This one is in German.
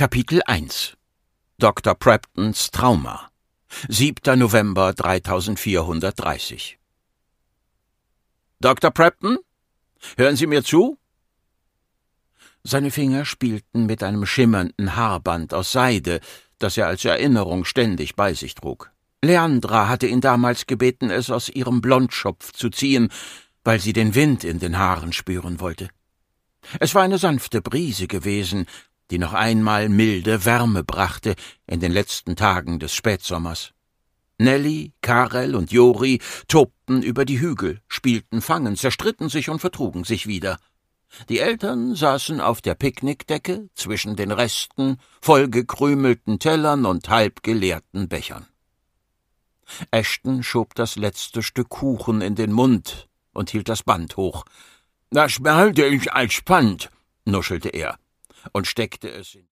Kapitel 1 Dr. Preptons Trauma 7. November 3430 »Dr. Prepton? Hören Sie mir zu?« Seine Finger spielten mit einem schimmernden Haarband aus Seide, das er als Erinnerung ständig bei sich trug. Leandra hatte ihn damals gebeten, es aus ihrem Blondschopf zu ziehen, weil sie den Wind in den Haaren spüren wollte. Es war eine sanfte Brise gewesen, die noch einmal milde Wärme brachte in den letzten Tagen des Spätsommers. Nelly, Karel und Jori tobten über die Hügel, spielten Fangen, zerstritten sich und vertrugen sich wieder. Die Eltern saßen auf der Picknickdecke zwischen den Resten, vollgekrümelten Tellern und halbgeleerten Bechern. Ashton schob das letzte Stück Kuchen in den Mund und hielt das Band hoch. »Das behalte ich als Pfand«, nuschelte er und steckte es in